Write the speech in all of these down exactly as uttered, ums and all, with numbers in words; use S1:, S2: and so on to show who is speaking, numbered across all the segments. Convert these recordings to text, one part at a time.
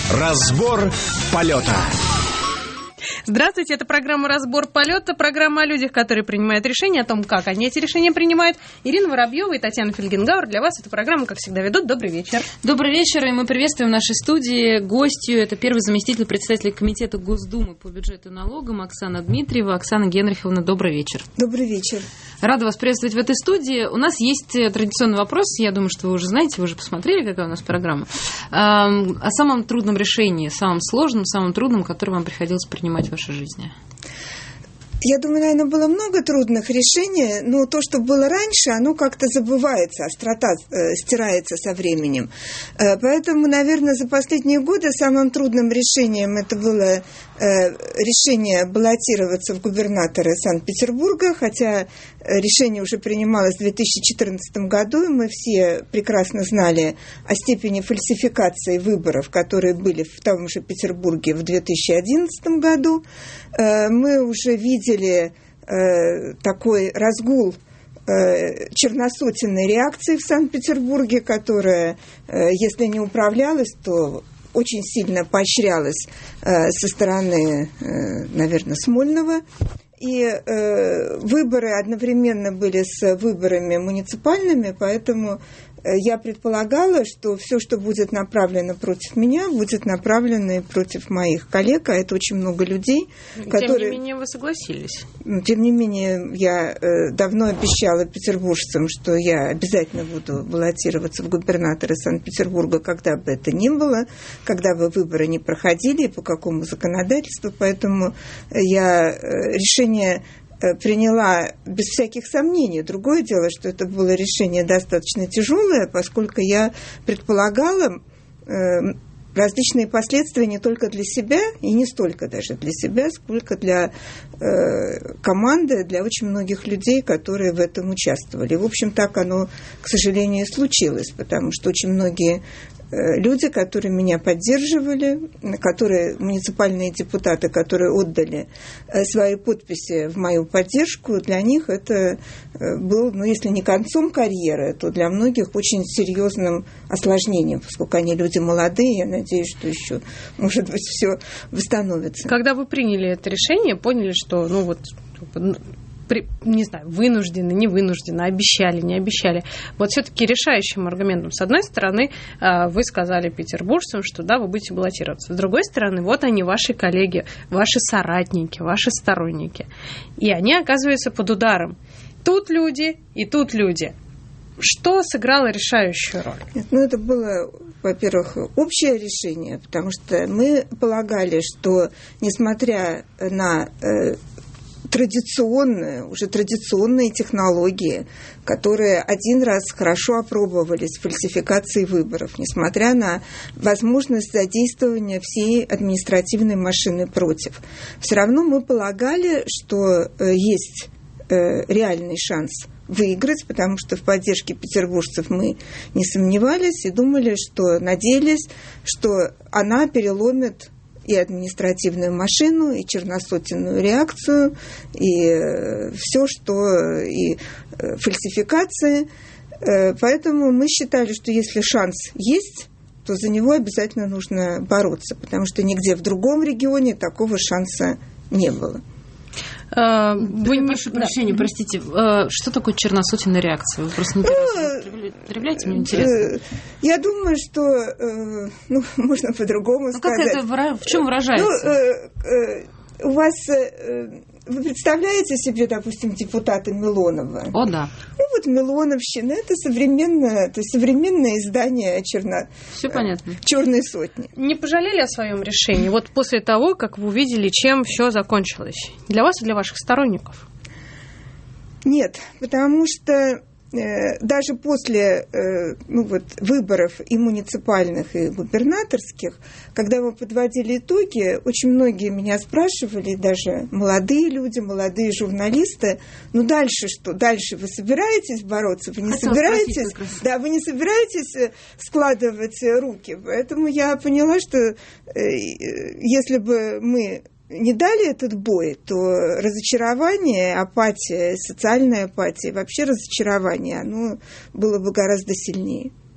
S1: Разбор полета.
S2: Здравствуйте, это программа «Разбор полета», программа о людях, которые принимают решения, о том, как они эти решения принимают. Ирина Воробьева и Татьяна Фельгенгауэр для вас эту программу, как всегда, ведут. Добрый вечер.
S3: Добрый вечер, и мы приветствуем в нашей студии гостью. Это первый заместитель председателя комитета Госдумы по бюджету и налогам Оксана Дмитриева. Оксана Генриховна, добрый вечер.
S4: Добрый вечер.
S3: Рада вас приветствовать в этой студии. У нас есть традиционный вопрос, я думаю, что вы уже знаете, вы уже посмотрели, какая у нас программа, о самом трудном решении, самом сложном, самом трудном, которое вам приходилось принимать в вашей жизни.
S4: Я думаю, наверное, было много трудных решений, но то, что было раньше, оно как-то забывается, острота э, стирается со временем. Э, поэтому, наверное, за последние годы самым трудным решением это было э, решение баллотироваться в губернаторы Санкт-Петербурга, хотя решение уже принималось в две тысячи четырнадцатом году, и мы все прекрасно знали о степени фальсификации выборов, которые были в том же Петербурге в две тысячи одиннадцатом году. Э, мы уже видели Э, такой разгул э, черносотенной реакции в Санкт-Петербурге, которая, э, если не управлялась, то очень сильно поощрялась э, со стороны, э, наверное, Смольного. И э, выборы одновременно были с выборами муниципальными, поэтому я предполагала, что все, что будет направлено против меня, будет направлено и против моих коллег, а это очень много людей,
S2: тем
S4: которые...
S2: Тем не менее, вы согласились.
S4: Тем не менее, я давно обещала петербуржцам, что я обязательно буду баллотироваться в губернаторы Санкт-Петербурга, когда бы это ни было, когда бы выборы не проходили, и по какому законодательству, поэтому я решение приняла без всяких сомнений. Другое дело, что это было решение достаточно тяжелое, поскольку я предполагала э, различные последствия не только для себя, и не столько даже для себя, сколько для э, команды, для очень многих людей, которые в этом участвовали. В общем, так оно, к сожалению, и случилось, потому что очень многие люди, которые меня поддерживали, которые, муниципальные депутаты, которые отдали свои подписи в мою поддержку, для них это был, ну, если не концом карьеры, то для многих очень серьезным осложнением, поскольку они люди молодые, я надеюсь, что еще, может быть, все восстановится.
S2: Когда вы приняли это решение, поняли, что, ну, вот... При, не знаю, вынуждены, не вынуждены, обещали, не обещали. Вот все-таки решающим аргументом, с одной стороны, вы сказали петербуржцам, что да, вы будете баллотироваться. С другой стороны, вот они, ваши коллеги, ваши соратники, ваши сторонники. И они оказываются под ударом. Тут люди и тут люди. Что сыграло решающую роль?
S4: Нет, ну, это было, во-первых, общее решение, потому что мы полагали, что, несмотря на э, традиционные, уже традиционные технологии, которые один раз хорошо опробовались в фальсификации выборов, несмотря на возможность задействования всей административной машины против. Все равно мы полагали, что есть реальный шанс выиграть, потому что в поддержке петербуржцев мы не сомневались и думали, что надеялись, что она переломит и административную машину, и черносотенную реакцию, и э, все, что и э, фальсификации. Э, поэтому мы считали, что если шанс есть, то за него обязательно нужно бороться, потому что нигде в другом регионе такого шанса не было.
S3: А, вы не... Прошу прощения, да. Простите, что такое черносотенная реакция? Вы просто не проявляете, мне интересно.
S4: Я думаю, что ну, можно по-другому ну, сказать.
S3: Как это, в чем выражается?
S4: Ну, у вас... Вы представляете себе, допустим, депутата Милонова?
S3: О, да.
S4: Ну, вот Милоновщина – это современное, то есть современное издание черно...
S3: Все понятно.
S4: «Черной сотни».
S2: Не пожалели о своем решении вот после того, как вы увидели, чем все закончилось? Для вас и для ваших сторонников?
S4: Нет, потому что даже после ну, вот, выборов и муниципальных, и губернаторских, когда мы подводили итоги, очень многие меня спрашивали, даже молодые люди, молодые журналисты, ну дальше что? Дальше вы собираетесь бороться? Вы не Хотела собираетесь? Спросить, да, вы не собираетесь складывать руки? Поэтому я поняла, что э, если бы мы не дали этот бой, то разочарование, апатия, социальная апатия, вообще разочарование, оно было бы гораздо сильнее.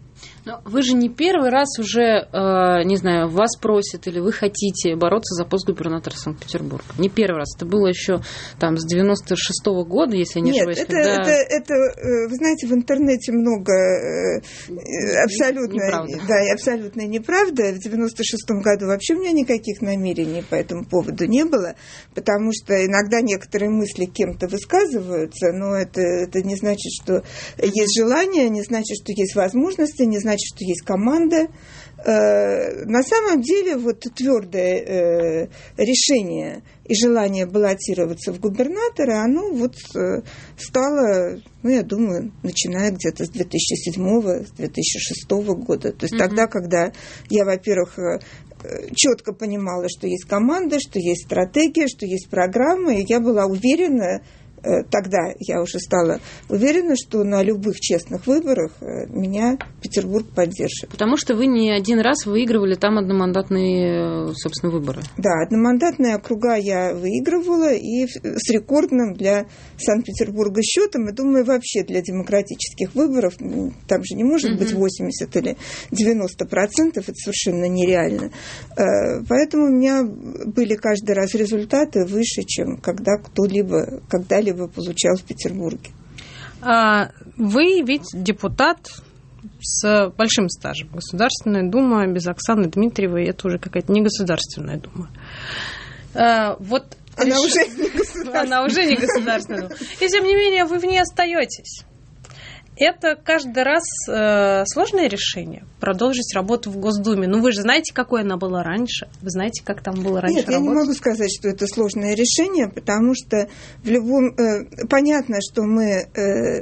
S3: Но вы же не первый раз уже, э, не знаю, вас просят или вы хотите бороться за пост губернатора Санкт-Петербурга. Не первый раз. Это было еще там с девяносто шестого года, если я не ошибаюсь.
S4: Нет, это,
S3: когда...
S4: это, это, вы знаете, в интернете много абсолютно,
S3: неправда.
S4: Да, абсолютно неправда. В девяносто шестом году вообще у меня никаких намерений по этому поводу не было, потому что иногда некоторые мысли кем-то высказываются, но это, это не значит, что есть желание, не значит, что есть возможности, не значит, что есть команда. На самом деле, вот твердое решение и желание баллотироваться в губернаторы, оно вот стало, ну, я думаю, начиная где-то с две тысячи седьмого, с две тысячи шестого года. То есть mm-hmm. тогда, когда я, во-первых, четко понимала, что есть команда, что есть стратегия, что есть программа, и я была уверена, тогда я уже стала уверена, что на любых честных выборах меня Петербург поддержит.
S3: Потому что вы не один раз выигрывали там одномандатные, собственно, выборы.
S4: Да, одномандатные округа я выигрывала, и с рекордным для Санкт-Петербурга счетом, и думаю, вообще для демократических выборов, там же не может mm-hmm. быть восемьдесят или девяносто процентов, это совершенно нереально. Поэтому у меня были каждый раз результаты выше, чем когда кто-либо, когда-либо получал в Петербурге.
S2: А вы ведь депутат с большим стажем. Государственная дума без Оксаны Дмитриевой – это уже какая-то не Государственная дума. А, вот
S4: она,
S2: реш...
S4: уже не государственная.
S2: она уже не Государственная дума. И тем не менее вы в ней остаетесь. Это каждый раз э, сложное решение продолжить работу в Госдуме. Ну, вы же знаете, какой она была раньше. Вы знаете, как там было раньше
S4: Нет, работать? Я не могу сказать, что это сложное решение, потому что в любом... Э, понятно, что мы... Э,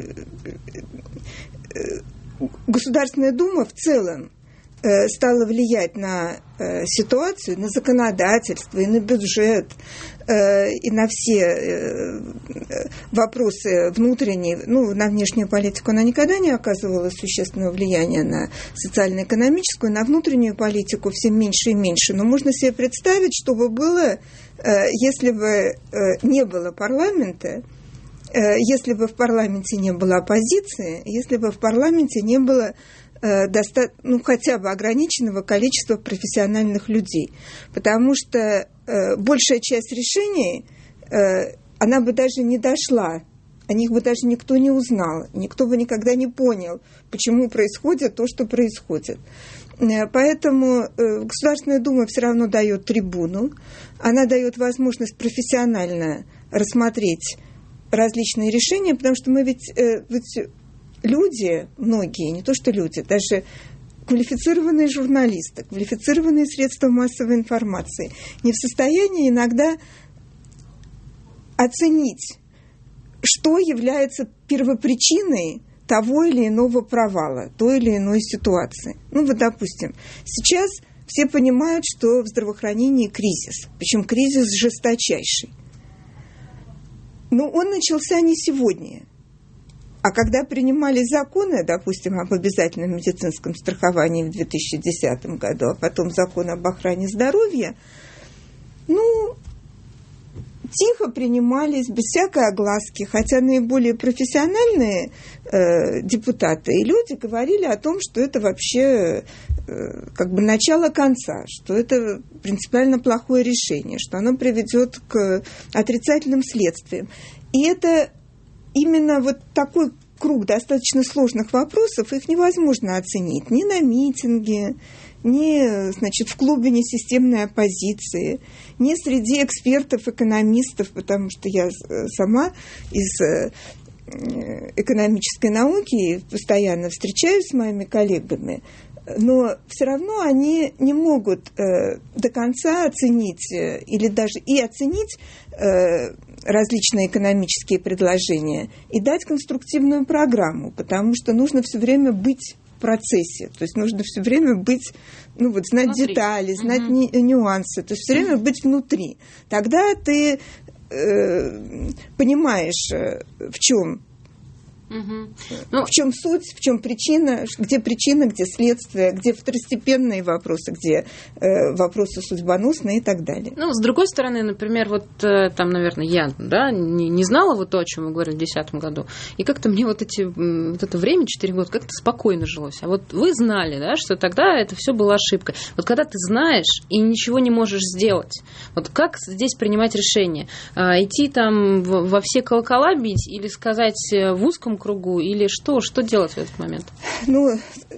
S4: э, Государственная Дума в целом э, стала влиять на э, ситуацию, на законодательство и на бюджет, э, и на все э, вопросы внутренние. Ну, на внешнюю политику она никогда не оказывала существенного влияния, на социально-экономическую, на внутреннюю политику все меньше и меньше. Но можно себе представить, что бы было, э, если бы э, не было парламента, если бы в парламенте не было оппозиции, если бы в парламенте не было э, доста- ну, хотя бы ограниченного количества профессиональных людей. Потому что э, большая часть решений, э, она бы даже не дошла, о них бы даже никто не узнал, никто бы никогда не понял, почему происходит то, что происходит. Поэтому Государственная Дума все равно дает трибуну, она дает возможность профессионально рассмотреть различные решения, потому что мы ведь, э, ведь люди, многие, не то что люди, даже квалифицированные журналисты, квалифицированные средства массовой информации не в состоянии иногда оценить, что является первопричиной того или иного провала, той или иной ситуации. Ну вот, допустим, сейчас все понимают, что в здравоохранении кризис, причем кризис жесточайший. Но он начался не сегодня. А когда принимались законы, допустим, об обязательном медицинском страховании в две тысячи десятом году, а потом закон об охране здоровья, ну, тихо принимались, без всякой огласки, хотя наиболее профессиональные э, депутаты и люди говорили о том, что это вообще э, как бы начало конца, что это принципиально плохое решение, что оно приведет к отрицательным следствиям. И это именно вот такой круг достаточно сложных вопросов, их невозможно оценить ни на митинге, ни, значит, в клубе несистемной оппозиции, ни среди экспертов, экономистов, потому что я сама из экономической науки постоянно встречаюсь с моими коллегами, но все равно они не могут э, до конца оценить э, или даже и оценить э, различные экономические предложения и дать конструктивную программу, потому что нужно все время быть в процессе, то есть нужно все время быть, ну вот знать внутри. Детали, знать угу. ни, нюансы, то есть все время быть внутри. Тогда ты э, понимаешь, в чем
S3: Угу. Ну,
S4: в чем суть, в чем причина, где причина, где следствие, где второстепенные вопросы, где э, вопросы судьбоносные и так далее.
S3: Ну, с другой стороны, например, вот э, там, наверное, я да, не, не знала вот то, о чем мы говорили в две тысячи десятом году, и как-то мне вот, эти, вот это время, четыре года, как-то спокойно жилось. А вот вы знали, да, что тогда это все было ошибкой. Вот когда ты знаешь и ничего не можешь сделать, вот как здесь принимать решение? А, идти там в, во все колокола бить или сказать в узком кругу, или что? Что делать в этот момент?
S4: Ну,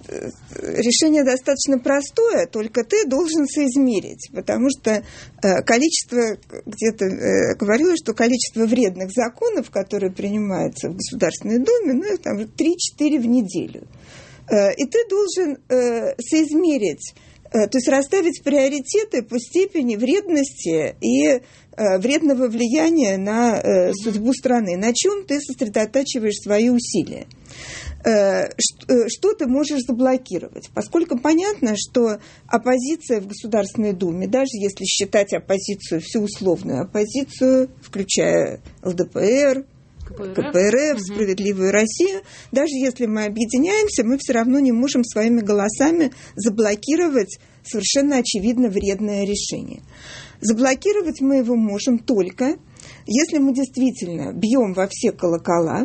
S4: решение достаточно простое, только ты должен соизмерить, потому что количество, где-то э, говорилось, что количество вредных законов, которые принимаются в Государственной Думе, ну, их там три-четыре в неделю. Э, и ты должен э, соизмерить, э, то есть расставить приоритеты по степени вредности и вредного влияния на э, судьбу страны, на чем ты сосредотачиваешь свои усилия. Э, что, что ты можешь заблокировать? Поскольку понятно, что оппозиция в Государственной Думе, даже если считать оппозицию, всю условную оппозицию, включая ЛДПР, КПРФ, КПРФ угу. Справедливую Россию, даже если мы объединяемся, мы все равно не можем своими голосами заблокировать совершенно очевидно вредное решение. Заблокировать мы его можем только, если мы действительно бьем во все колокола,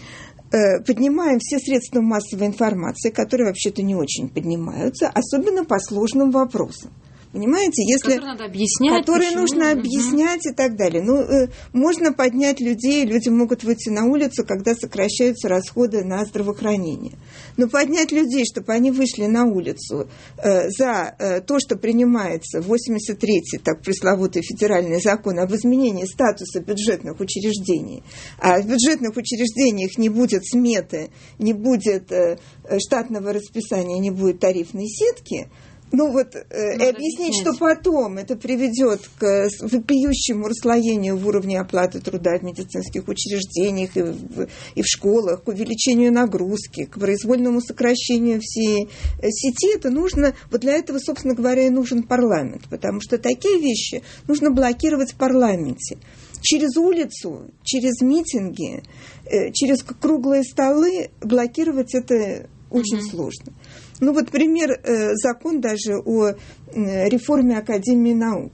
S4: э, поднимаем все средства массовой информации, которые вообще-то не очень поднимаются, особенно по сложным вопросам. Понимаете, если
S3: которые надо объяснять,
S4: которые
S3: почему?
S4: нужно объяснять угу. и так далее. Ну, э, можно поднять людей, люди могут выйти на улицу, когда сокращаются расходы на здравоохранение. Но поднять людей, чтобы они вышли на улицу э, за э, то, что принимается восемьдесят третий, так пресловутый федеральный закон об изменении статуса бюджетных учреждений, а в бюджетных учреждениях не будет сметы, не будет э, штатного расписания, не будет тарифной сетки. Ну вот, э, и объяснить, что потом это приведет к вопиющему расслоению в уровне оплаты труда в медицинских учреждениях и в, и в школах, к увеличению нагрузки, к произвольному сокращению всей сети, это нужно, вот для этого, собственно говоря, и нужен парламент, потому что такие вещи нужно блокировать в парламенте. Через улицу, через митинги, э, через круглые столы блокировать это очень mm-hmm. сложно. Ну вот пример, э, закон даже о э, реформе Академии наук.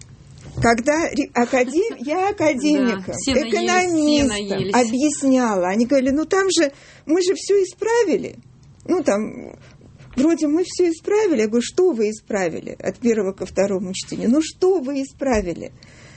S4: Когда ре, академ, я академикам, да, экономистам объясняла, они говорили, ну там же, мы же все исправили. Ну там, вроде мы все исправили. Я говорю, что вы исправили от первого ко второму чтению? Ну что вы исправили?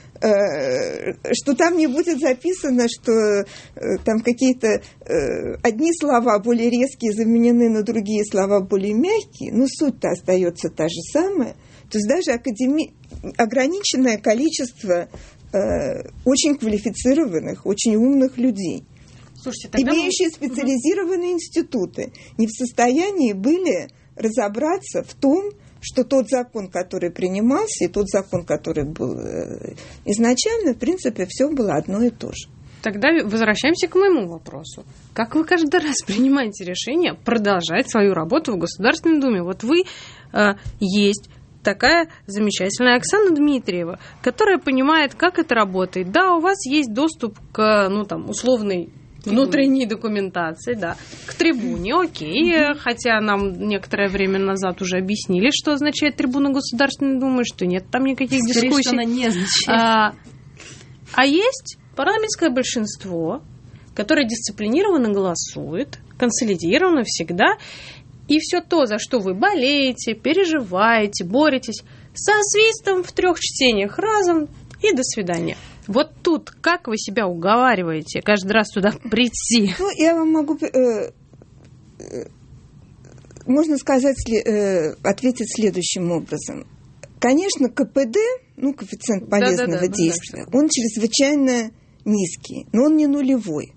S4: Что там не будет записано, что там какие-то одни слова более резкие заменены на другие слова более мягкие, но суть-то остается та же самая. То есть даже академи... ограниченное количество очень квалифицированных, очень умных людей, слушайте, имеющие мы... специализированные угу. институты, не в состоянии были разобраться в том, что тот закон, который принимался, и тот закон, который был изначально, в принципе, все было одно и то же.
S2: Тогда возвращаемся к моему вопросу. Как вы каждый раз принимаете решение продолжать свою работу в Государственной Думе? Вот вы э, есть такая замечательная Оксана Дмитриева, которая понимает, как это работает. Да, у вас есть доступ к, ну, там, условной внутренней документации, да, к трибуне, окей, mm-hmm. хотя нам некоторое время назад уже объяснили, что означает трибуна Государственной Думы, что нет там никаких
S3: Скорее,
S2: дискуссий.
S3: Что она не означает.
S2: А, а есть парламентское большинство, которое дисциплинированно голосует, консолидированно всегда, и все то, за что вы болеете, переживаете, боретесь, со свистом в трех чтениях разом и до свидания. Вот тут как вы себя уговариваете каждый раз туда прийти?
S4: Ну, я вам могу, э, э, можно сказать, э, ответить следующим образом. Конечно, ка пэ дэ, ну, коэффициент полезного да, да, да, действия, да, он чрезвычайно низкий, но он не нулевой.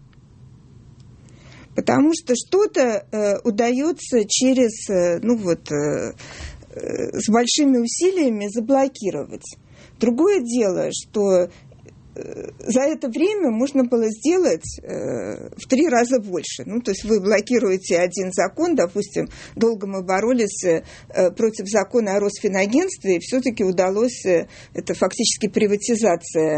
S4: Потому что что-то э, удается через, э, ну вот, э, э, с большими усилиями заблокировать. Другое дело, что за это время можно было сделать э, в три раза больше. Ну, то есть вы блокируете один закон, допустим, долго мы боролись э, против закона о Росфинагентстве, и все-таки удалось, э, это фактически приватизация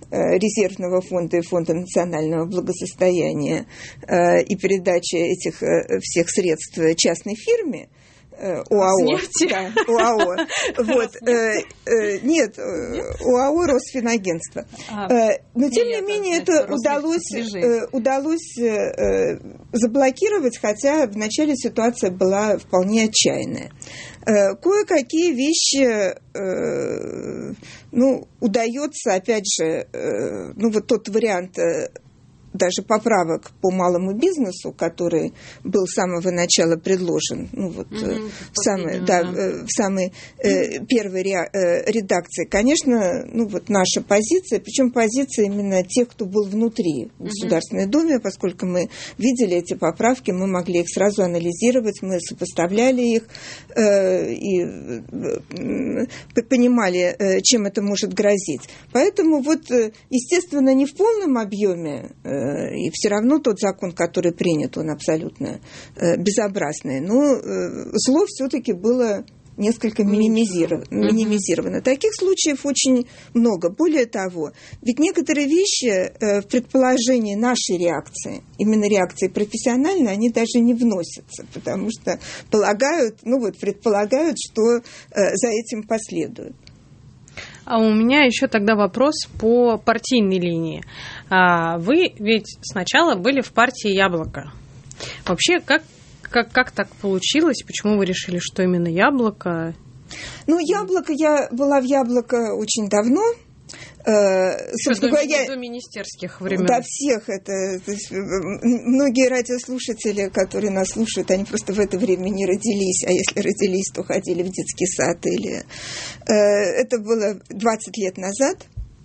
S4: резервного фонда и фонда национального благосостояния и передача этих всех средств частной фирме, ОАО. Да, ОАО. Вот, э, э, нет, ОАО Росфинагентство. А, Но, тем не менее, это удалось, э, удалось э, заблокировать, хотя в начале ситуация была вполне отчаянная. Э, кое-какие вещи, э, ну, удается, опять же, э, ну, вот тот вариант... Э, даже поправок по малому бизнесу, который был с самого начала предложен, ну вот mm-hmm. в самой, да, да. в самой э, первой ре, э, редакции, конечно, ну вот наша позиция, причем позиция именно тех, кто был внутри в Государственной mm-hmm. Думе, поскольку мы видели эти поправки, мы могли их сразу анализировать, мы сопоставляли их э, и э, понимали, э, чем это может грозить. Поэтому вот, э, естественно, не в полном объеме, э, и все равно тот закон, который принят, он абсолютно э, безобразный. Но э, зло все-таки было несколько минимизировано, минимизировано. Таких случаев очень много. Более того, ведь некоторые вещи э, в предположении нашей реакции, именно реакции профессиональной, они даже не вносятся, потому что полагают, ну вот, предполагают, что э, за этим последует.
S2: А у меня еще тогда вопрос по партийной линии. Вы ведь сначала были в партии «Яблоко». Вообще, как, как, как так получилось? Почему вы решили, что именно «Яблоко»?
S4: Ну, «Яблоко», я была в «Яблоко» очень давно.
S2: Собственно говоря, до министерских времен.
S4: До всех это, то есть, многие радиослушатели, которые нас слушают, они просто в это время не родились, а если родились, то ходили в детский сад. Или... Это было двадцать лет назад.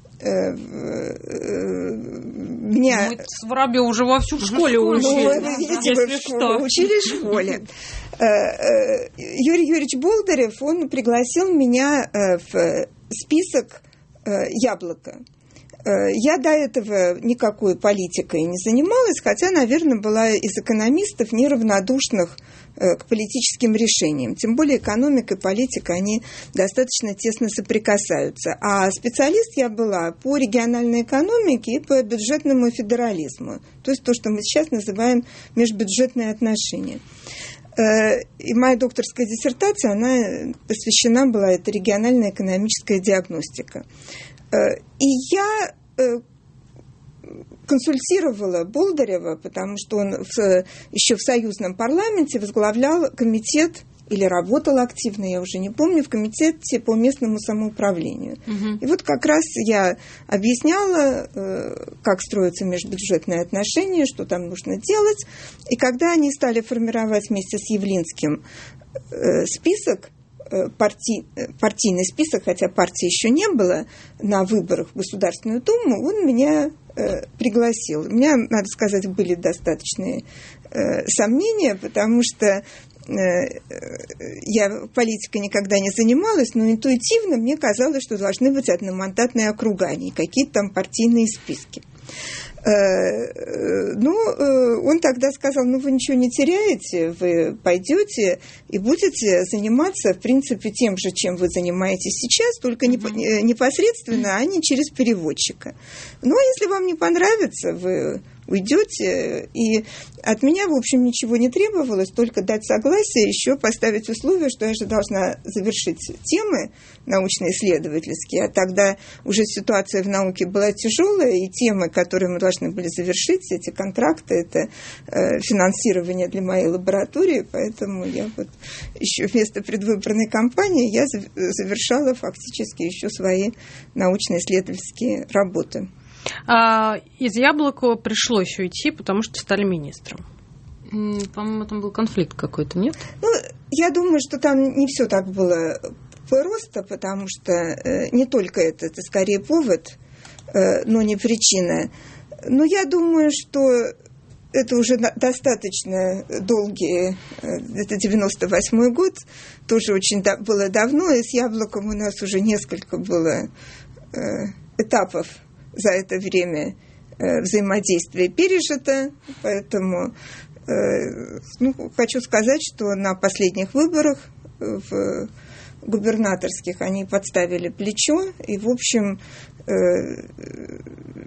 S4: Меня...
S3: Мы с Воробьёвым уже вовсю в школе
S4: ну,
S3: учили.
S4: Вы видите, вы в школе, учились в школе. Юрий Юрьевич Болдырев, он пригласил меня в список «Яблоко». Я до этого никакой политикой не занималась, хотя, наверное, была из экономистов, неравнодушных к политическим решениям. Тем более экономика и политика, они достаточно тесно соприкасаются. А специалист я была по региональной экономике и по бюджетному федерализму. То есть то, что мы сейчас называем межбюджетные отношения. И моя докторская диссертация, она посвящена была, это региональная экономическая диагностика. И я консультировала Болдырева, потому что он в, еще в союзном парламенте возглавлял комитет, или работал активно, я уже не помню, в комитете по местному самоуправлению. Угу. И вот как раз я объясняла, как строятся межбюджетные отношения, что там нужно делать. И когда они стали формировать вместе с Явлинским список, Парти, партийный список, хотя партии еще не было, на выборах в Государственную Думу, он меня э, пригласил. У меня, надо сказать, были достаточные э, сомнения, потому что э, я политикой никогда не занималась, но интуитивно мне казалось, что должны быть одномандатные округа, а не какие-то там партийные списки. Ну, он тогда сказал, ну, вы ничего не теряете, вы пойдете и будете заниматься, в принципе, тем же, чем вы занимаетесь сейчас, только mm-hmm. непосредственно, а не через переводчика. Ну, а если вам не понравится, вы уйдете, и от меня, в общем, ничего не требовалось, только дать согласие, еще поставить условие, что я же должна завершить темы научно-исследовательские, а тогда уже ситуация в науке была тяжелая, и темы, которые мы должны были завершить, эти контракты, это э, финансирование для моей лаборатории, поэтому я вот еще вместо предвыборной кампании я завершала фактически еще свои научно-исследовательские работы.
S2: А из «Яблока» пришлось уйти, потому что стали министром.
S3: По-моему, там был конфликт какой-то, нет?
S4: Ну, я думаю, что там не все так было просто, потому что э, не только это, это скорее повод, э, но не причина. Но я думаю, что это уже достаточно долгие, это девяносто восьмой год, тоже очень да, было давно, и с «Яблоком» у нас уже несколько было э, этапов за это время э, взаимодействия пережито, поэтому э, ну, хочу сказать, что на последних выборах в губернаторских они подставили плечо, и, в общем, э,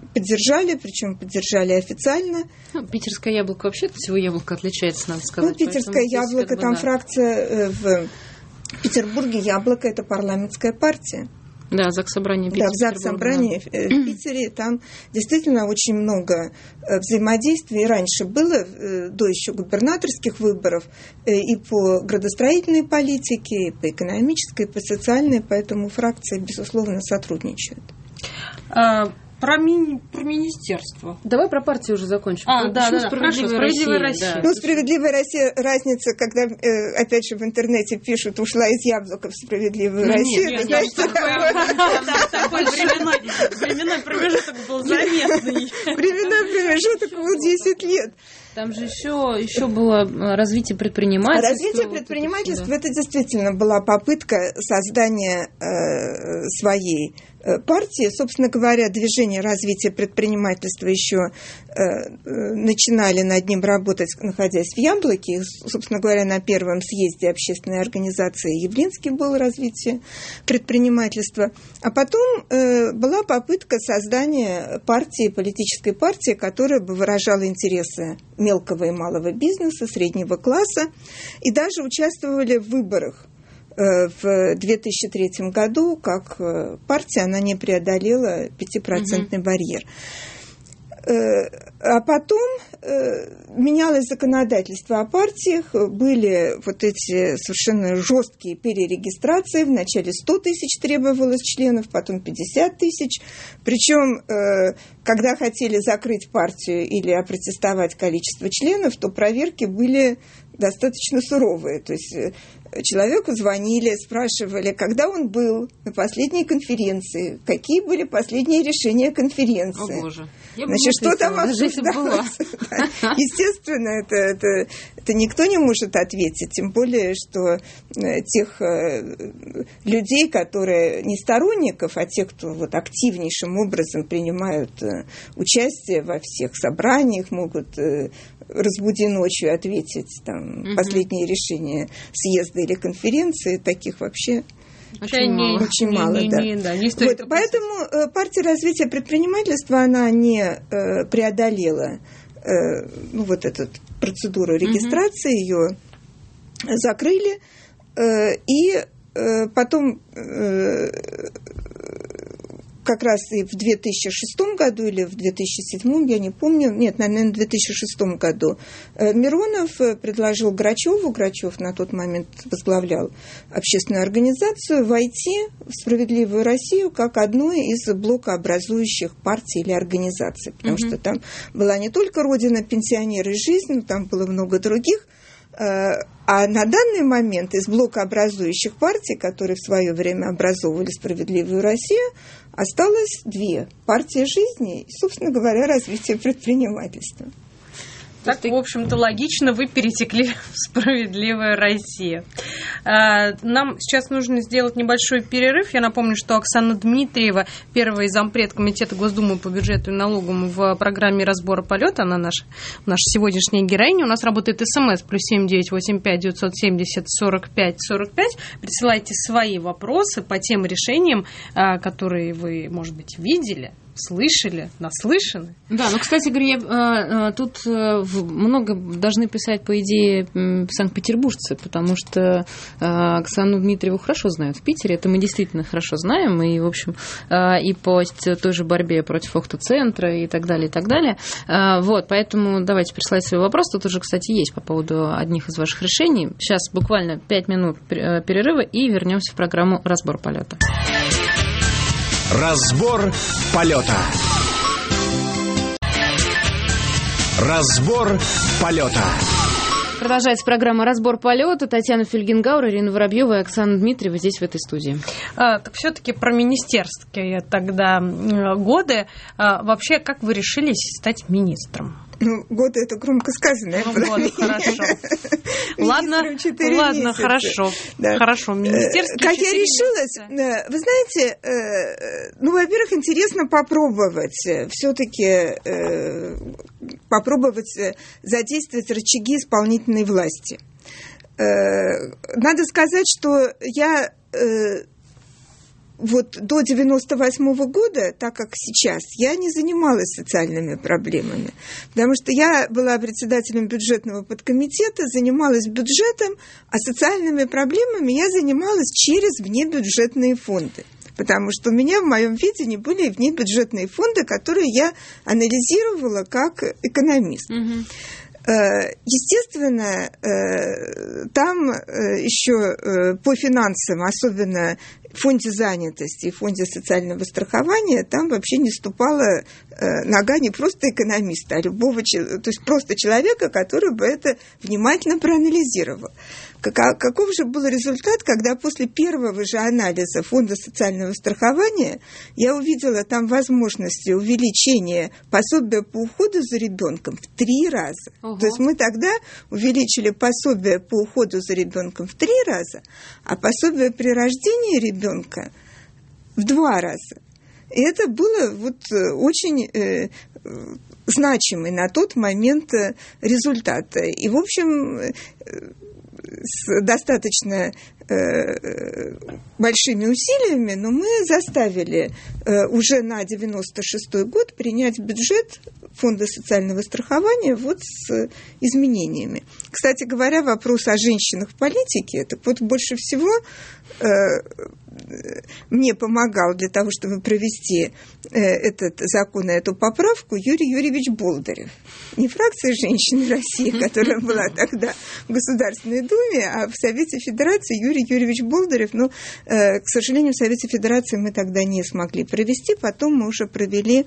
S4: поддержали, причем поддержали официально.
S3: Ну, питерское яблоко вообще от всего яблока отличается, надо сказать.
S4: Ну, питерское яблоко, как бы, там да. фракция в Петербурге яблоко – это парламентская партия.
S3: Да, Заксобрание
S4: Питера. Да, в Заксобрании да. в Питере там действительно очень много взаимодействия. И раньше было, до еще губернаторских выборов, и по градостроительной политике, и по экономической, и по социальной, поэтому фракции, безусловно, сотрудничают.
S2: А, про, ми- про министерство.
S3: Давай про партию уже закончим.
S2: А, да, да,
S3: справедливая,
S2: хорошо, справедливая Россия.
S3: Россия.
S2: Да.
S4: Ну, справедливая Россия, разница, когда, э, опять же, в интернете пишут, ушла из яблока в справедливую ну, Россию.
S2: Нет, нет, такой временной промежуток был заметный.
S4: Временной промежуток был десять лет.
S3: Там же еще, еще было развитие предпринимательства.
S4: Развитие предпринимательства, вот это, это действительно была попытка создания э, своей партии. Собственно говоря, движение развития предпринимательства еще э, начинали над ним работать, находясь в Яблоке. Собственно говоря, на первом съезде общественной организации Явлинский был развитие предпринимательства. А потом э, была попытка создания партии, политической партии, которая бы выражала интересы мелкого и малого бизнеса, среднего класса, и даже участвовали в выборах. В две тысячи третьем году, как партия, она не преодолела пятипроцентный mm-hmm. барьер. А потом менялось законодательство о партиях, были вот эти совершенно жесткие перерегистрации, вначале сто тысяч требовалось членов, потом пятьдесят тысяч, причем, когда хотели закрыть партию или опротестовать количество членов, то проверки были достаточно суровые, то есть человеку звонили, спрашивали, когда он был на последней конференции, какие были последние решения конференции.
S3: О, Боже. Я
S4: Значит, что там обсуждалось? Да. Естественно, это, это, это никто не может ответить, тем более, что тех людей, которые не сторонников, а те, кто вот активнейшим образом принимают участие во всех собраниях, могут разбуди ночью ответить там, угу. последние решения съезда или конференции, таких вообще
S3: очень мало.
S4: Очень не, мало,
S2: не,
S4: да.
S2: Не, да не
S4: вот, поэтому э, партия развития предпринимательства, она не э, преодолела э, ну, вот эту процедуру регистрации, угу. ее закрыли, э, и э, потом э, как раз и в две тысячи шестом году или в две тысячи седьмом, я не помню, нет, наверное, в две тысячи шестом году Миронов предложил Грачеву, Грачев на тот момент возглавлял общественную организацию, войти в «Справедливую Россию» как одну из блокообразующих партий или организаций, потому mm-hmm. что там была не только «Родина, пенсионеры и жизнь», но там было много других. А на данный момент из блокообразующих партий, которые в свое время образовывали «Справедливую Россию», осталось две: партия жизни и, собственно говоря, развитие предпринимательства.
S2: Так, в общем-то, логично вы перетекли в «Справедливая Россия». Нам сейчас нужно сделать небольшой перерыв. Я напомню, что Оксана Дмитриева, первый зампред Комитета Госдумы по бюджету и налогам в программе «Разбора полета», она наша, наша сегодняшняя героиня. У нас работает СМС плюс семь девять восемь пять девятьсот семьдесят сорок пять сорок пять. Присылайте свои вопросы по тем решениям, которые вы, может быть, видели, слышали, наслышаны.
S3: Да, ну, кстати говоря, я, тут много должны писать, по идее, санкт-петербуржцы, потому что Оксану Дмитриеву хорошо знают в Питере, это мы действительно хорошо знаем, и, в общем, и по той же борьбе против Охта-центра и так далее, и так далее. Вот, поэтому давайте присылать свой вопрос. Тут уже, кстати, есть по поводу одних из ваших решений. Сейчас буквально пять минут перерыва и вернемся в программу «Разбор полета».
S1: Разбор полета. Разбор полета.
S3: Продолжается программа «Разбор полета». Татьяна Фельгенгауэр, Ирина Воробьева и Оксана Дмитриева здесь, в этой студии.
S2: А, так все-таки про министерские тогда годы. А, вообще, как вы решились стать министром?
S4: Ну, годы — это громко сказано.
S2: Ну, год, хорошо. Ладно, ладно, хорошо. Да. Хорошо, министерский.
S4: Как я решилась? Вы знаете, ну, во-первых, интересно попробовать. Все-таки попробовать задействовать рычаги исполнительной власти. Надо сказать, что я вот до девяносто восьмого года, так как сейчас, я не занималась социальными проблемами, потому что я была председателем бюджетного подкомитета, занималась бюджетом, а социальными проблемами я занималась через внебюджетные фонды. Потому что у меня в моем видении были внебюджетные фонды, которые я анализировала как экономист. Угу. Естественно, там еще по финансам, особенно в фонде занятости и фонде социального страхования, там вообще не ступала нога не просто экономиста, а любого, то есть просто человека, который бы это внимательно проанализировал. Каков же был результат, когда после первого же анализа фонда социального страхования я увидела там возможности увеличения пособия по уходу за ребенком в три раза. Ого. То есть мы тогда увеличили пособие по уходу за ребенком в три раза, а пособие при рождении ребенка в два раза. И это было вот очень э, значимый на тот момент результат. И, в общем, э, с достаточно э, большими усилиями, но мы заставили э, уже на девяносто шестой год принять бюджет Фонда социального страхования вот с изменениями. Кстати говоря, вопрос о женщинах в политике, так вот больше всего э, мне помогал для того, чтобы провести э, этот закон и эту поправку Юрий Юрьевич Болдырев. Не фракция «Женщины России», которая была тогда в Государственной Думе, а в Совете Федерации Юрий Юрьевич Болдырев. Но, э, к сожалению, в Совете Федерации мы тогда не смогли провести, потом мы уже провели э,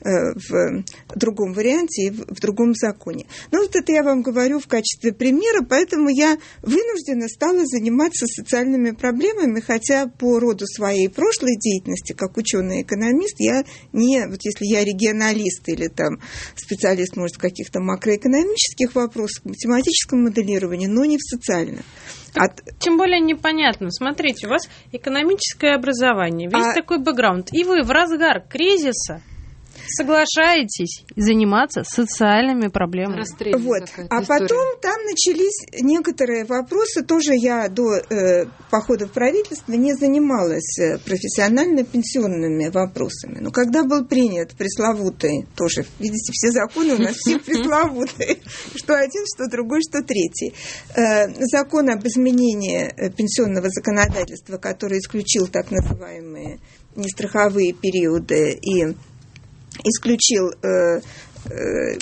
S4: в другом варианте и в, в другом законе. Ну, вот это я вам говорю в качестве примера, поэтому я вынуждена стала заниматься социальными проблемами, хотя по роду своей прошлой деятельности, как ученый-экономист, я не, вот если я регионалист или там специалист, может, в каких-то макроэкономических вопросах, в математическом моделировании, но не в социальном.
S2: От... Тем более непонятно. Смотрите, у вас экономическое образование, весь а... такой бэкграунд, и вы в разгар кризиса соглашаетесь заниматься социальными проблемами.
S4: Вот. А потом там начались некоторые вопросы. Тоже я до э, похода в правительство не занималась профессионально пенсионными вопросами. Но когда был принят пресловутый, тоже, видите, все законы у нас все пресловутые, что один, что другой, что третий, закон об изменении пенсионного законодательства, который исключил так называемые нестраховые периоды и исключил э, э,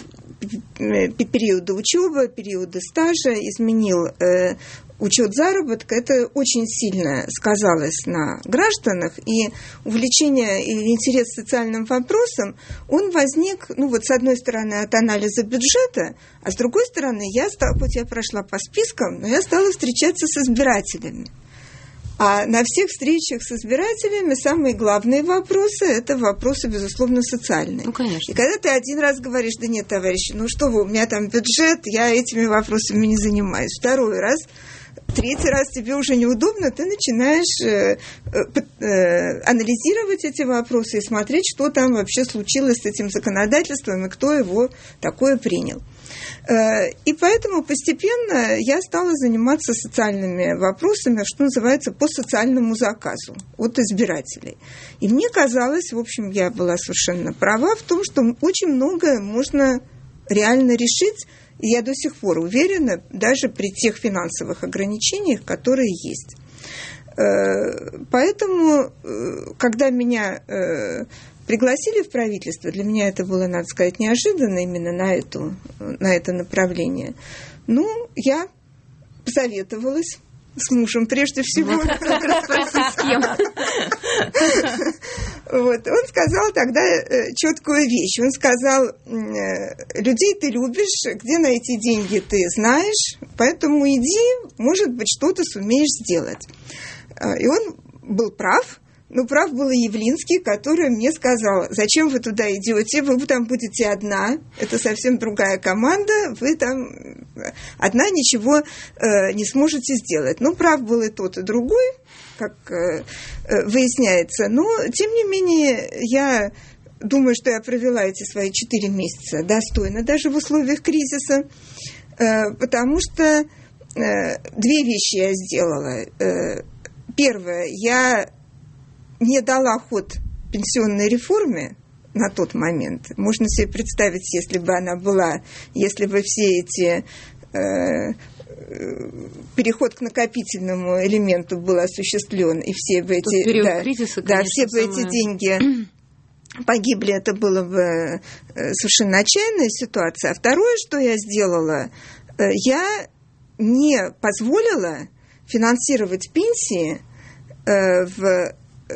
S4: периоды учебы, периоды стажа, изменил э, учет заработка. Это очень сильно сказалось на гражданах, и увлечение и интерес к социальным вопросам, он возник, ну вот с одной стороны от анализа бюджета, а с другой стороны, я стала, хоть я прошла по спискам, но я стала встречаться с избирателями. А на всех встречах с избирателями самые главные вопросы – это вопросы, безусловно, социальные.
S3: Ну, конечно.
S4: И когда ты один раз говоришь, да нет, товарищи, ну что вы, у меня там бюджет, я этими вопросами не занимаюсь. Второй раз, третий раз тебе уже неудобно, ты начинаешь э, э, анализировать эти вопросы и смотреть, что там вообще случилось с этим законодательством и кто его такое принял. И поэтому постепенно я стала заниматься социальными вопросами, что называется, по социальному заказу от избирателей. И мне казалось, в общем, я была совершенно права в том, что очень многое можно реально решить, и я до сих пор уверена, даже при тех финансовых ограничениях, которые есть. Поэтому, когда меня пригласили в правительство, для меня это было, надо сказать, неожиданно именно на, эту, на это направление. Ну, я посоветовалась с мужем прежде всего. Вот. Он сказал тогда четкую вещь. Он сказал, людей ты любишь, где найти деньги ты знаешь, поэтому иди, может быть, что-то сумеешь сделать. И он был прав. Ну, прав был и Явлинский, который мне сказал, зачем вы туда идете, вы там будете одна, это совсем другая команда, вы там одна ничего э, не сможете сделать. Ну, прав был и тот, и другой, как э, выясняется, но, тем не менее, я думаю, что я провела эти свои четыре месяца достойно, даже в условиях кризиса, э, потому что э, две вещи я сделала. Э, первое, я не дала ход пенсионной реформе на тот момент. Можно себе представить, если бы она была, если бы все эти э, переход к накопительному элементу был осуществлен, и все бы эти, да, кризиса, да, все бы самое... эти деньги погибли, это была бы совершенно отчаянная ситуация. А второе, что я сделала, я не позволила финансировать пенсии в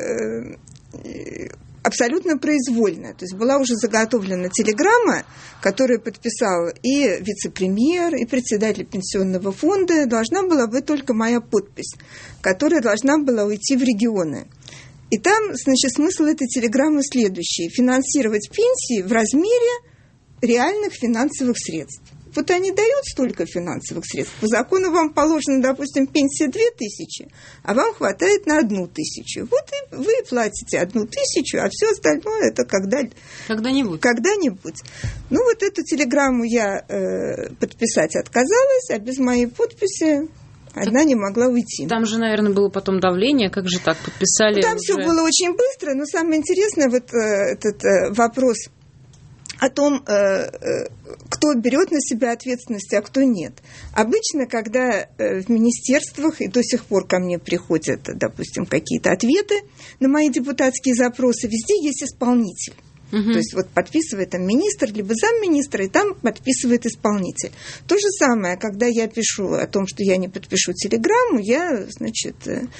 S4: абсолютно произвольно. То есть была уже заготовлена телеграмма, которую подписал и вице-премьер, и председатель пенсионного фонда. Должна была быть только моя подпись, которая должна была уйти в регионы. И там, значит, смысл этой телеграммы следующий. Финансировать пенсии в размере реальных финансовых средств. Вот они дают столько финансовых средств. По закону вам положено, допустим, пенсия две тысячи, а вам хватает на одну тысячу. Вот и вы платите одну тысячу, а все остальное это когда...
S3: когда-нибудь.
S4: Когда-нибудь. Ну, вот эту телеграмму я э, подписать отказалась, а без моей подписи одна не могла уйти.
S3: Там же, наверное, было потом давление, как же так подписали?
S4: Ну, там
S3: уже...
S4: все было очень быстро, но самое интересное вот э, этот э, вопрос о том, кто берет на себя ответственность, а кто нет. Обычно, когда в министерствах, и до сих пор ко мне приходят, допустим, какие-то ответы на мои депутатские запросы, везде есть исполнитель. Угу. То есть вот подписывает там министр, либо замминистра, и там подписывает исполнитель. То же самое, когда я пишу о том, что я не подпишу телеграмму, я, значит,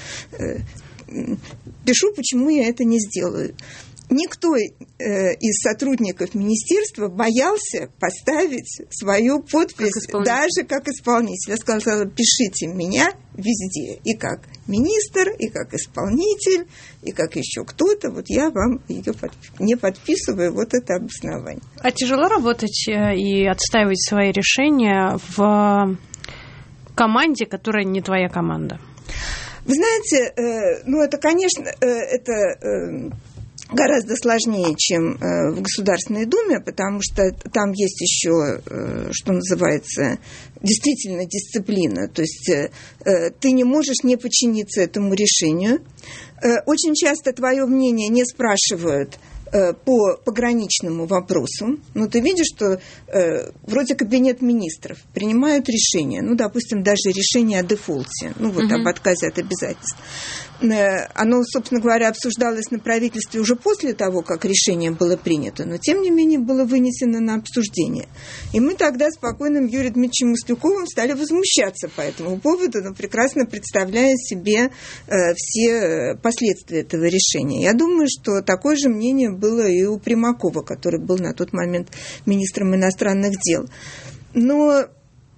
S4: пишу, почему я это не сделаю. Никто э, из сотрудников министерства боялся поставить свою подпись, как даже как исполнитель. Я сказала, пишите меня везде, и как министр, и как исполнитель, и как еще кто-то. Вот я вам ее подп- не подписываю, вот это обоснование.
S2: А тяжело работать и отстаивать свои решения в команде, которая не твоя команда?
S4: Вы знаете, э, ну это, конечно, э, это... Э, гораздо сложнее, чем э, в Государственной Думе, потому что там есть еще, э, что называется, действительно дисциплина. То есть э, ты не можешь не подчиниться этому решению. Э, очень часто твое мнение не спрашивают э, по пограничному вопросу. Ну, ты видишь, что э, вроде Кабинет министров принимают решение, ну, допустим, даже решение о дефолте, ну, вот uh-huh. об отказе от обязательств. Оно, собственно говоря, обсуждалось на правительстве уже после того, как решение было принято, но, тем не менее, было вынесено на обсуждение. И мы тогда с покойным Юрием Дмитриевичем Маслюковым стали возмущаться по этому поводу, но прекрасно представляя себе э, все последствия этого решения. Я думаю, что такое же мнение было и у Примакова, который был на тот момент министром иностранных дел. Но...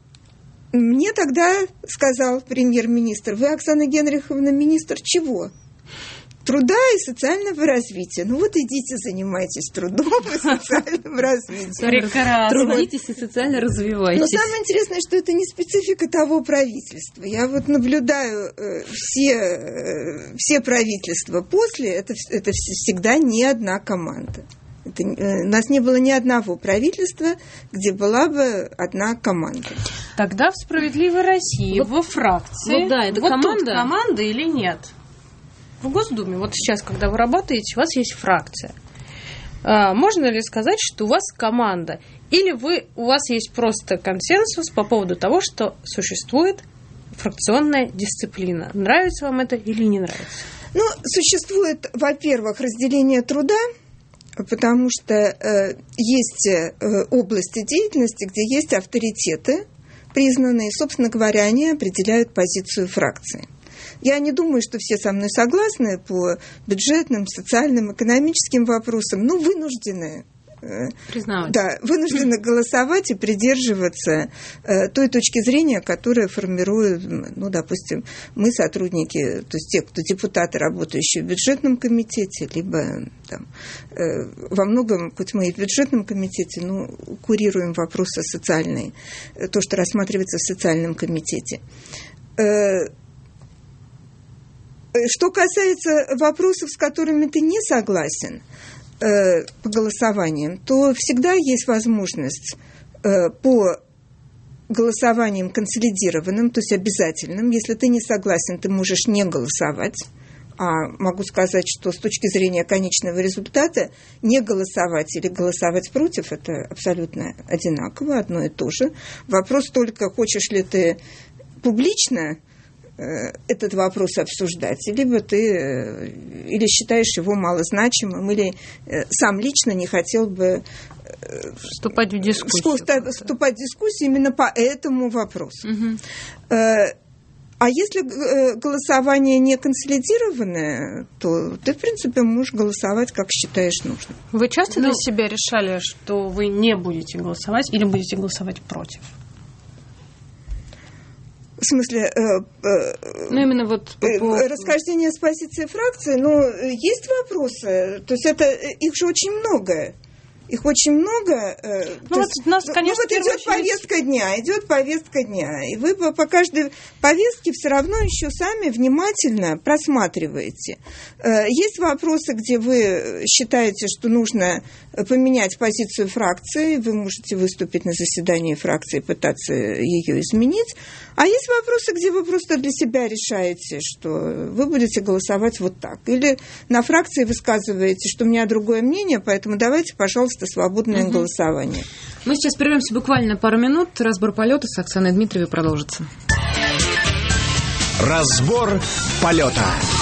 S4: Мне тогда сказал премьер-министр, вы, Оксана Генриховна, министр чего? Труда и социального развития. Ну вот идите, занимайтесь трудом и социальным развитием.
S3: Прекрасно. Трудитесь и социально развивайтесь.
S4: Но самое интересное, что это не специфика того правительства. Я вот наблюдаю э, все, э, все правительства после, это, это всегда не одна команда. Это, э, у нас не было ни одного правительства, где была бы одна команда.
S2: Тогда в «Справедливой России», вот, во фракции,
S3: вот, да, это
S2: вот
S3: команда.
S2: Тут команда или нет? В Госдуме, вот сейчас, когда вы работаете, у вас есть фракция. А, можно ли сказать, что у вас команда? Или вы, у вас есть просто консенсус по поводу того, что существует фракционная дисциплина? Нравится вам это или не нравится?
S4: Ну, существует, во-первых, разделение труда, потому что э, есть э, области деятельности, где есть авторитеты, признанные, собственно говоря, они определяют позицию фракции. Я не думаю, что все со мной согласны по бюджетным, социальным, экономическим вопросам, но вынуждены,
S3: признавать.
S4: Да, вынуждены голосовать и придерживаться э, той точки зрения, которая формирует, ну, допустим, мы сотрудники, то есть те, кто депутаты, работающие в бюджетном комитете, либо там, э, во многом, хоть мы и в бюджетном комитете, но курируем вопросы социальные, то, что рассматривается в социальном комитете. Э, Что касается вопросов, с которыми ты не согласен э, по голосованиям, то всегда есть возможность э, по голосованиям консолидированным, то есть обязательным. Если ты не согласен, ты можешь не голосовать. А могу сказать, что с точки зрения конечного результата не голосовать или голосовать против – это абсолютно одинаково, одно и то же. Вопрос только, хочешь ли ты публично этот вопрос обсуждать, либо ты или считаешь его малозначимым, или сам лично не хотел бы
S3: вступать в дискуссию.
S4: Вступать в дискуссию именно по этому вопросу.
S3: Угу.
S4: А если голосование не консолидированное, то ты, в принципе, можешь голосовать, как считаешь нужным.
S2: Вы часто
S3: ну,
S2: для себя решали, что вы не будете голосовать или будете голосовать против?
S4: В смысле, э, э,
S3: ну, именно вот по поводу...
S4: расхождение с позиции фракции, но есть вопросы, то есть это, их же очень много. Их очень много.
S2: Ну, вот,
S4: есть,
S2: нас, конечно,
S4: ну, вот идет очередь... повестка дня, идет повестка дня. И вы по, по каждой повестке все равно еще сами внимательно просматриваете. Есть вопросы, где вы считаете, что нужно поменять позицию фракции, вы можете выступить на заседании фракции и пытаться ее изменить. А есть вопросы, где вы просто для себя решаете, что вы будете голосовать вот так. Или на фракции высказываете, что у меня другое мнение, поэтому давайте, пожалуйста, свободное угу. голосование.
S3: Мы сейчас прервемся буквально пару минут. Разбор полета с Оксаной Дмитриевой продолжится.
S1: Разбор полета.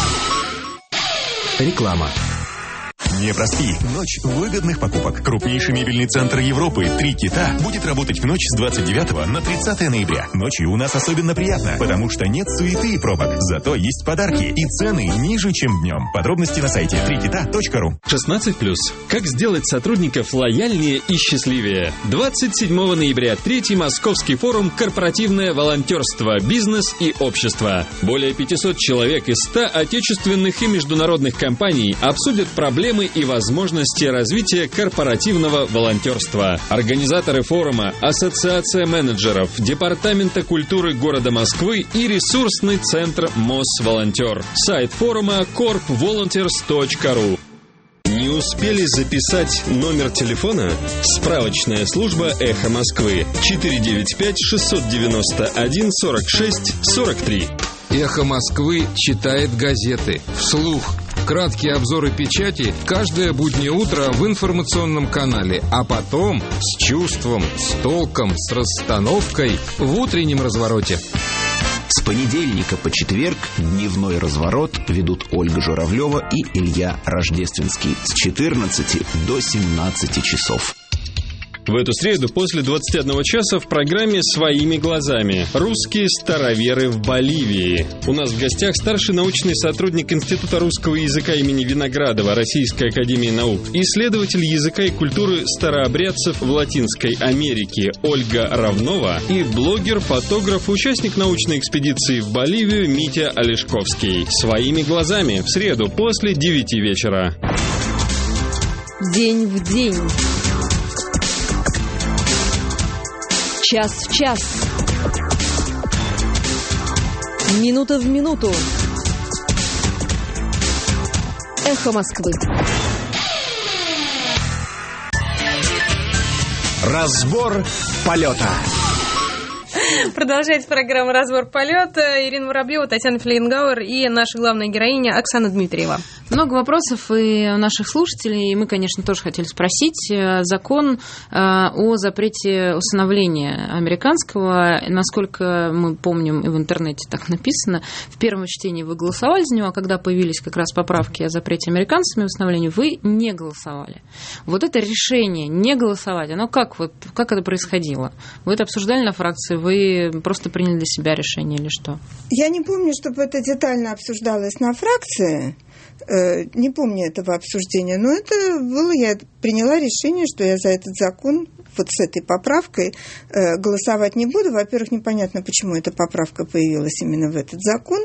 S1: Реклама.
S5: Не проспи. Ночь выгодных покупок. Крупнейший мебельный центр Европы «Три кита» будет работать в ночь с двадцать девятого на тридцатое ноября. Ночью у нас особенно приятно, потому что нет суеты и пробок. Зато есть подарки и цены ниже, чем днем. Подробности на сайте три кита точка ру.
S6: шестнадцать плюс. Как сделать сотрудников лояльнее и счастливее? двадцать седьмого ноября. Третий Московский форум «Корпоративное волонтерство. Бизнес и общество». Более пятисот человек из ста отечественных и международных компаний обсудят проблемы и возможности развития корпоративного волонтерства. Организаторы форума – Ассоциация менеджеров, Департамента культуры города Москвы и ресурсный центр Мосволонтер. Сайт форума корп волонтерс точка ру. Не успели записать номер телефона? Справочная служба «Эхо Москвы» четыре девять пять шестьсот девяносто один сорок шесть сорок три.
S7: «Эхо Москвы» читает газеты вслух. Краткие обзоры печати каждое буднее утро в информационном канале, а потом с чувством, с толком, с расстановкой в утреннем развороте.
S8: С понедельника по четверг дневной разворот ведут Ольга Журавлева и Илья Рождественский с четырнадцати до семнадцати часов.
S6: В эту среду после двадцати одного часа в программе «Своими глазами. Русские староверы в Боливии». У нас в гостях старший научный сотрудник Института русского языка имени Виноградова Российской академии наук, исследователь языка и культуры старообрядцев в Латинской Америке Ольга Равнова и блогер-фотограф, участник научной экспедиции в Боливию Митя Олешковский. «Своими глазами» в среду после девяти вечера.
S3: День в день. Час в час. Минута в минуту. Эхо Москвы.
S1: Разбор полета.
S2: Продолжается программа «Разбор полета». Ирина Воробьева, Татьяна Флейнгауэр и наша главная героиня Оксана Дмитриева.
S3: Много вопросов и у наших слушателей, и мы, конечно, тоже хотели спросить. Закон о запрете усыновления американского, насколько мы помним, и в интернете так написано, в первом чтении вы голосовали за него, а когда появились как раз поправки о запрете американцами усыновления, вы не голосовали. Вот это решение не голосовать, оно как, вот, как это происходило? Вы это обсуждали на фракции, вы просто приняли для себя решение или что?
S4: Я не помню, чтобы это детально обсуждалось на фракции. Не помню этого обсуждения, но это было, я приняла решение, что я за этот закон, вот с этой поправкой, голосовать не буду. Во-первых, непонятно, почему эта поправка появилась именно в этот закон.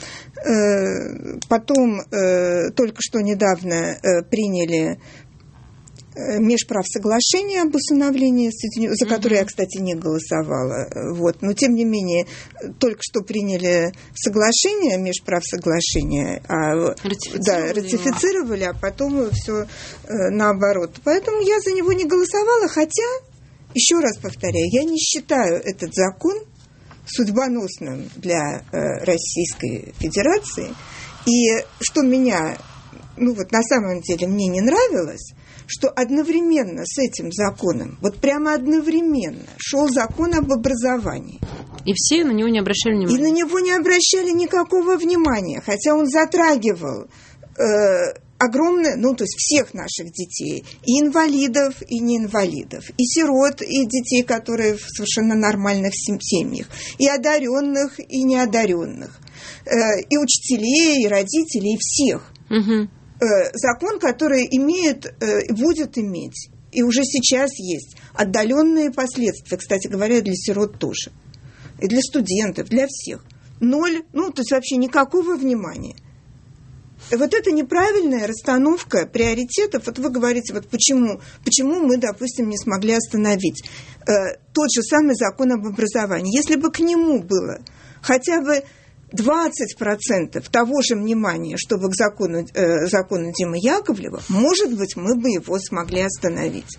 S4: Потом, только что недавно приняли межправсоглашение об усыновлении, за которое я, кстати, не голосовала. Вот. Но, тем не менее, только что приняли соглашение, межправсоглашение, а, ратифицировали, да, ратифицировали, а потом все наоборот. Поэтому я за него не голосовала, хотя, еще раз повторяю, я не считаю этот закон судьбоносным для Российской Федерации. И что меня, ну вот на самом деле мне не нравилось, что одновременно с этим законом, вот прямо одновременно шел закон об образовании.
S3: И все на него не обращали внимания.
S4: И на него не обращали никакого внимания, хотя он затрагивал э, огромное, ну, то есть всех наших детей, и инвалидов, и неинвалидов, и сирот, и детей, которые в совершенно нормальных семьях, и одаренных, и неодаренных, э, и учителей, и родителей, и всех.
S3: Угу.
S4: Э, закон, который имеет, э, будет иметь, и уже сейчас есть, отдаленные последствия, кстати говоря, для сирот тоже, и для студентов, для всех. Ноль, ну, то есть вообще никакого внимания. Вот это неправильная расстановка приоритетов. Вот вы говорите, вот почему, почему мы, допустим, не смогли остановить э, тот же самый закон об образовании. Если бы к нему было хотя бы двадцать процентов того же внимания, что к закону, э, закону Димы Яковлева, может быть, мы бы его смогли остановить.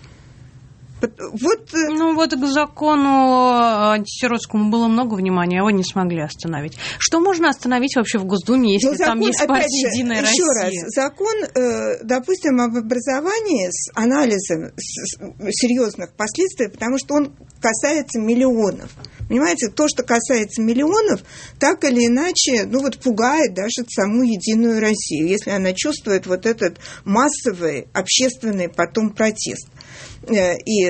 S4: Вот,
S2: ну, вот к закону антисиротскому было много внимания, его не смогли остановить. Что можно остановить вообще в Госдуме, если закон, там есть партия «Единая Россия»?
S4: Еще раз, закон, допустим, об образовании с анализом серьезных последствий, потому что он касается миллионов. Понимаете, то, что касается миллионов, так или иначе, ну вот пугает даже саму «Единую Россию», если она чувствует вот этот массовый общественный потом протест. И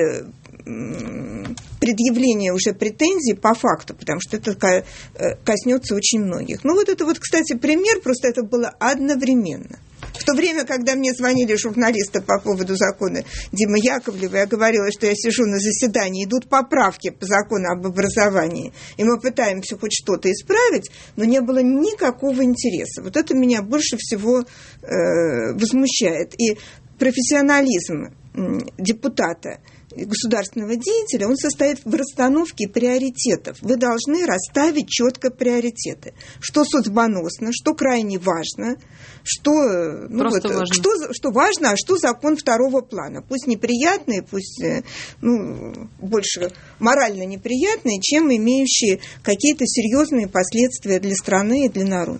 S4: предъявление уже претензий по факту, потому что это коснется очень многих. Ну, вот это вот, кстати, пример, просто это было одновременно. В то время, когда мне звонили журналисты по поводу закона Димы Яковлева, я говорила, что я сижу на заседании, идут поправки по закону об образовании, и мы пытаемся хоть что-то исправить, но не было никакого интереса. Вот это меня больше всего э, возмущает. И профессионализм депутата, государственного деятеля, он состоит в расстановке приоритетов. Вы должны расставить четко приоритеты. Что судьбоносно, что крайне важно, что, ну вот, важно. Что, что важно, а что закон второго плана. Пусть неприятные, пусть ну, больше морально неприятные, чем имеющие какие-то серьезные последствия для страны и для народа.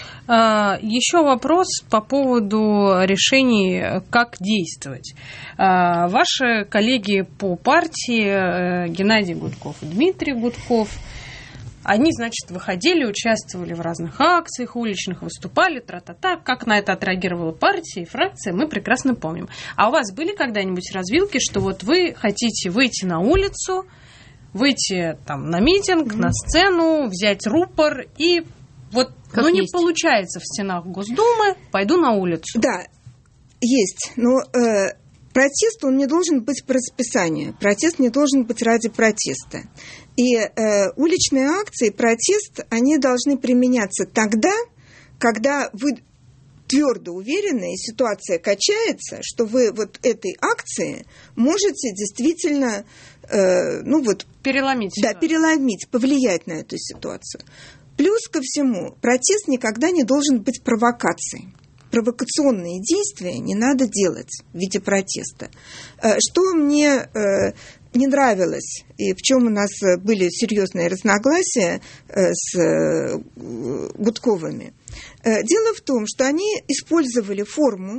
S2: Еще вопрос по поводу решений, как действовать. Ваши коллеги по партии, Геннадий Гудков и Дмитрий Гудков, они, значит, выходили, участвовали в разных акциях уличных, выступали, тра-та-та. Как на это отреагировала партия и фракция, мы прекрасно помним. А у вас были когда-нибудь развилки, что вот вы хотите выйти на улицу, выйти там на митинг, mm-hmm. на сцену, взять рупор и вот, как ну, есть. Не получается в стенах Госдумы, пойду на улицу.
S4: Да, есть. Но э, протест, он не должен быть по расписанию. Протест не должен быть ради протеста. И э, уличные акции, протест, они должны применяться тогда, когда вы твердо уверены, и ситуация качается, что вы вот этой акции можете действительно э, ну, вот,
S2: переломить.
S4: Да, переломить, повлиять на эту ситуацию. Плюс ко всему, протест никогда не должен быть провокацией. Провокационные действия не надо делать в виде протеста. Что мне не нравилось, и в чем у нас были серьезные разногласия с Гудковыми, дело в том, что они использовали форму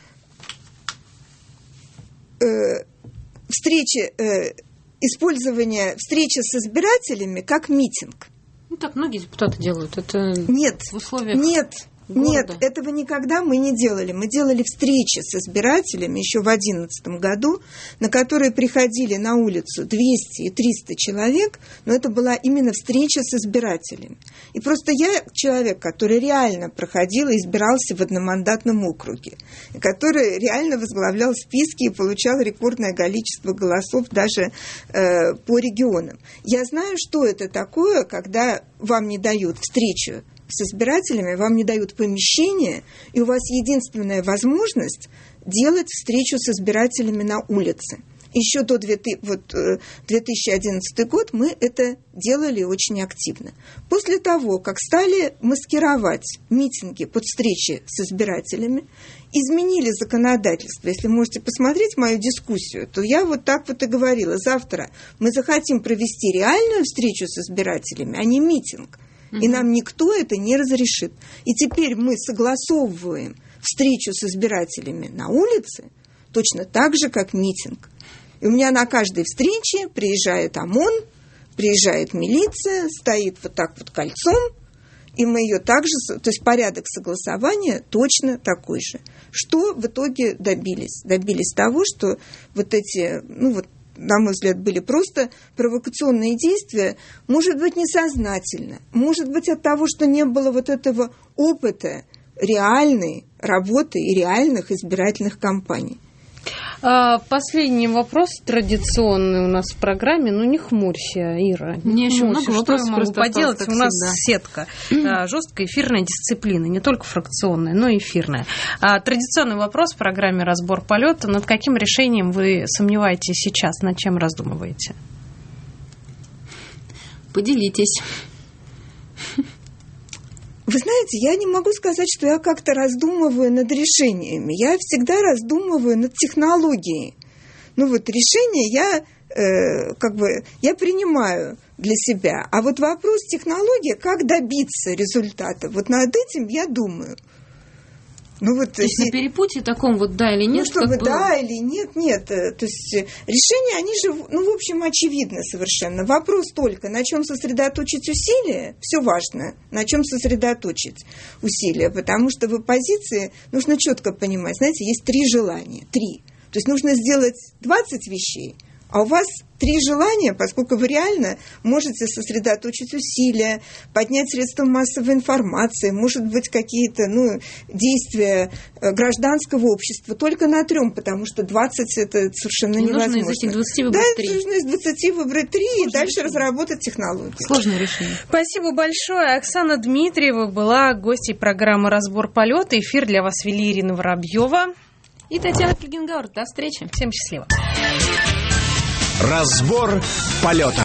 S4: встречи, использования встречи с избирателями как митинг.
S3: Ну, так многие депутаты делают. Это
S4: нет,
S3: в условиях
S4: нет,
S3: города.
S4: Нет, этого никогда мы не делали. Мы делали встречи с избирателями еще в две тысячи одиннадцатом году, на которые приходили на улицу двести и триста человек, но это была именно встреча с избирателями. И просто я человек, который реально проходил и избирался в одномандатном округе, который реально возглавлял списки и получал рекордное количество голосов даже э, по регионам. Я знаю, что это такое, когда вам не дают встречу с избирателями, вам не дают помещение, и у вас единственная возможность делать встречу с избирателями на улице. Еще до две тысячи одиннадцатого года мы это делали очень активно. После того, как стали маскировать митинги под встречи с избирателями, изменили законодательство. Если можете посмотреть мою дискуссию, то я вот так вот и говорила. Завтра мы захотим провести реальную встречу с избирателями, а не митинг. И нам никто это не разрешит. И теперь мы согласовываем встречу с избирателями на улице точно так же, как митинг. И у меня на каждой встрече приезжает ОМОН, приезжает милиция, стоит вот так вот кольцом, и мы ее также, то есть порядок согласования точно такой же. Что в итоге добились? Добились того, что вот эти, ну вот, на мой взгляд, были просто провокационные действия, может быть, несознательно, может быть, от того, что не было вот этого опыта реальной работы и реальных избирательных кампаний.
S2: Последний вопрос традиционный у нас в программе. Ну, не хмурься, Ира.
S3: Мне еще много
S2: Что я могу поделать?
S3: Осталось,
S2: у нас
S3: всегда.
S2: сетка. Mm-hmm. Жесткая эфирная дисциплина. Не только фракционная, но и эфирная. Традиционный вопрос в программе «Разбор полета». Над каким решением вы сомневаетесь сейчас? Над чем раздумываете?
S3: Поделитесь.
S4: Вы знаете, я не могу сказать, что я как-то раздумываю над решениями. Я всегда раздумываю над технологией. Ну вот решение я э, как бы я принимаю для себя. А вот вопрос технологии, как добиться результата, вот над этим я думаю. Ну, вот,
S3: то есть и... на перепутье таком вот да или нет?
S4: Ну, чтобы
S3: как
S4: да
S3: было?
S4: или нет, нет. То есть решения, они же, ну, в общем, очевидны совершенно. Вопрос только, на чем сосредоточить усилия, все важно, на чем сосредоточить усилия, потому что в оппозиции нужно четко понимать, знаете, есть три желания, три. То есть нужно сделать двадцать вещей, а у вас три желания, поскольку вы реально можете сосредоточить усилия, поднять средства массовой информации, может быть, какие-то ну, действия гражданского общества только на трем, потому что двадцать это совершенно
S3: не
S4: невозможно.
S3: Нужно из этих двадцати выбрать три.
S4: Да, нужно из двадцати выбрать три и дальше решение. Разработать технологии.
S3: Сложное решение.
S2: Спасибо большое. Оксана Дмитриева была гостьей программы «Разбор полета». Эфир для вас вели Ирина Воробьева
S3: и Татьяна Клигенгауэр. До встречи.
S2: Всем счастливо.
S1: Разбор полета.